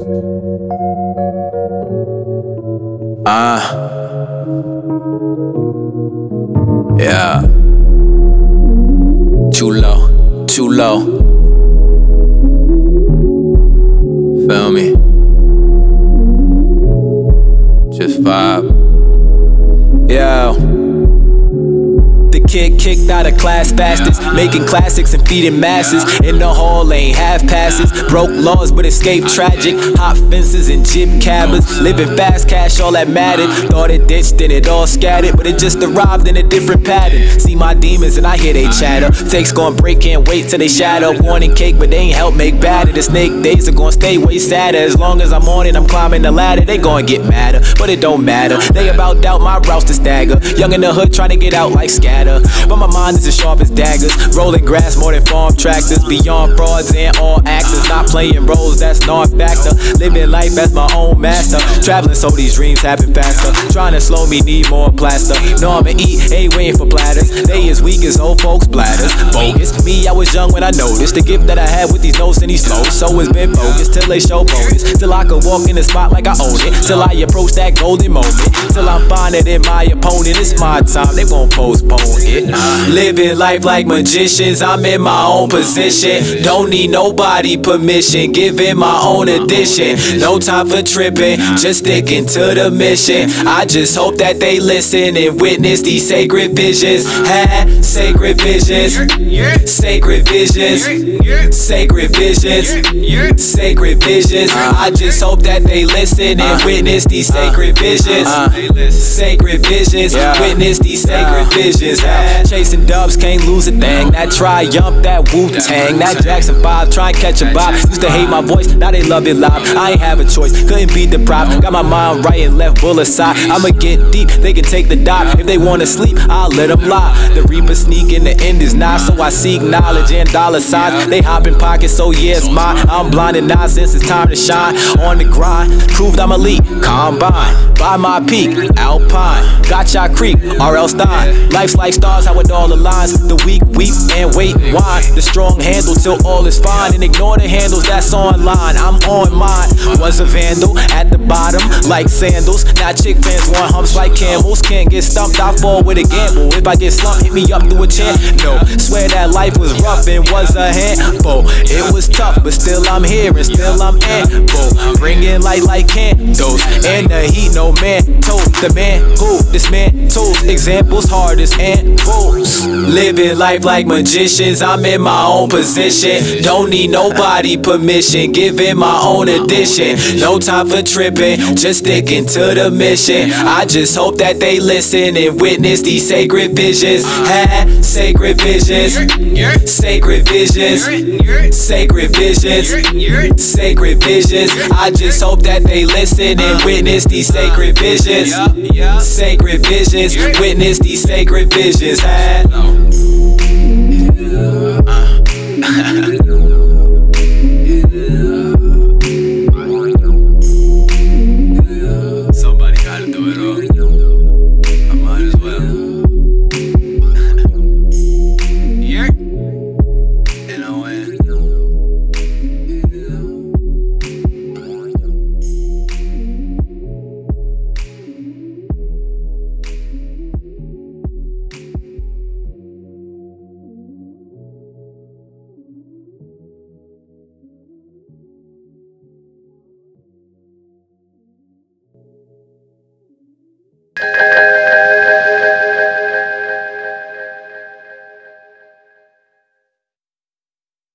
Yeah. Too low, too low. Feel me? Just vibe. Yo. The kid kicked out of class fastest, making classics and feeding masses. In the hall ain't half passes, broke laws but escaped tragic. Hop fences and jib cabbers, living fast cash all that mattered. Thought it ditched and it all scattered, but it just arrived in a different pattern. See my demons and I hear they chatter. Takes gon' break, can't wait till they shatter. Wanting cake but they ain't help make batter. The snake days are gon' stay way sadder. As long as I'm on it, I'm climbing the ladder. They gon' get madder, but it don't matter. They about doubt my routes to stagger. Young in the hood trying to get out like scatter. But my mind is as sharp as daggers. Rolling grass more than farm tractors. Beyond frauds and all actors. Not playing roles, that's non-factor. Living life as my own master. Traveling so these dreams happen faster. Trying to slow me, need more plaster. Know I'ma eat, ain't waiting for platters. They as weak as old folks' bladders. Bogus, me I was young when I noticed the gift that I had with these notes and these flows. So it's been focused till they show bonus. Till I could walk in the spot like I own it. Till I approach that golden moment. Till I'm finer than my opponent. It's my time, they won't postpone it. Living life like magicians, I'm in my own position. Don't need nobody permission, giving my own addition. No time for tripping, just sticking to the mission. I just hope that they listen and witness these sacred visions. Had sacred visions, sacred visions, sacred visions, sacred visions. I just hope that they listen and witness these sacred visions. Sacred visions, witness these sacred visions. Chasing dubs, can't lose a thing. That Triumph, that Wu-Tang, that Jackson 5, try and catch a vibe. Used to hate my voice, now they love it live. I ain't have a choice, couldn't be deprived. Got my mind right and left bull aside. I'ma get deep, they can take the dive. If they wanna sleep, I'll let them lie. The reaper sneaking, the end is nigh. So I seek knowledge and dollar signs. They hop in pockets, so yeah, it's mine. I'm blind and nonsense, it's time to shine. On the grind, proved I'm elite. Combine, by my peak, Alpine. Gotcha Creek, R.L. Stein. Life's like stars, how it all aligns. The weak weep and wait and whine. The strong handle till all is fine. And ignore the handles that's online. I'm on mine. Was a vandal at the bottom like sandals. Now chick fans want humps like camels. Can't get stumped, I fall with a gamble. If I get slumped, hit me up through a chant. No, swear that life was rough and was a handful. It was tough, but still I'm here and still I'm ample. Bringing light like candles. In the heat, no man told the man who this man told. Examples hard as anvils. Living life like magicians, I'm in my own position. Don't need nobody permission, giving my own addition. No time for tripping, just sticking to the mission. I just hope that they listen and witness these sacred visions. Had sacred visions, sacred visions, sacred visions, sacred visions. I just hope that they listen and witness these sacred visions. Sacred visions, witness these sacred visions.